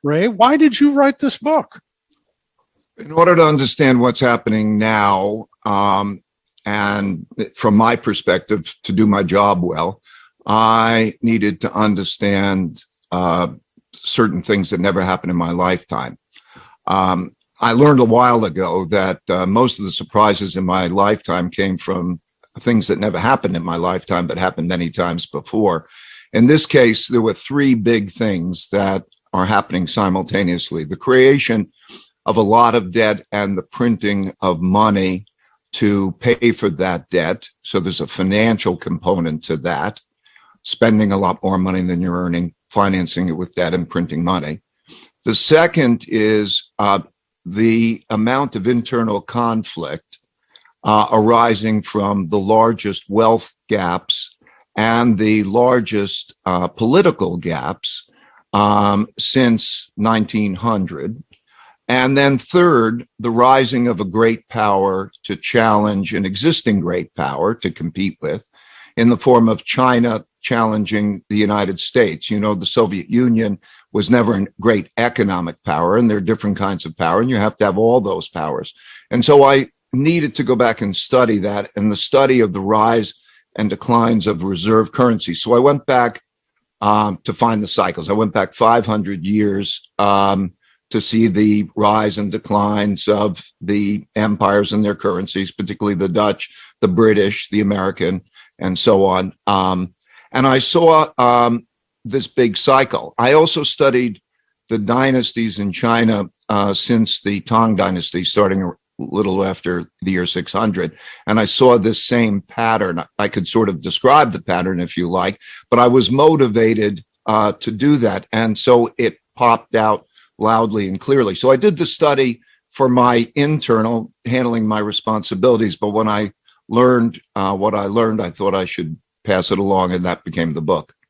Ray, why did you write this book? In order to understand what's happening now, and from my perspective, to do my job well, I needed to understand certain things that never happened in my lifetime. I learned a while ago that most of the surprises in my lifetime came from things that never happened in my lifetime, but happened many times before. In this case, there were three big things that are happening simultaneously: the creation of a lot of debt and the printing of money to pay for that debt. So there's a financial component to that, spending a lot more money than you're earning, financing it with debt and printing money. The second is the amount of internal conflict arising from the largest wealth gaps and the largest political gaps since 1900. And then third, the rising of a great power to challenge an existing great power to compete with, in the form of China challenging the United States. You know, the Soviet Union was never a great economic power, and there are different kinds of power, and you have to have all those powers. And so I needed to go back and study that, and the study of the rise and declines of reserve currency. So I went back to find the cycles. I went back 500 years to see the rise and declines of the empires and their currencies, particularly the Dutch, the British, the American, and so on. And I saw this big cycle. I also studied the dynasties in China since the Tang Dynasty, starting a little after the year 600. And I saw this same pattern. I could sort of describe the pattern, if you like, but I was motivated to do that. And so it popped out loudly and clearly. So I did the study for my internal, handling my responsibilities. But when I learned what I learned, I thought I should pass it along, and that became the book.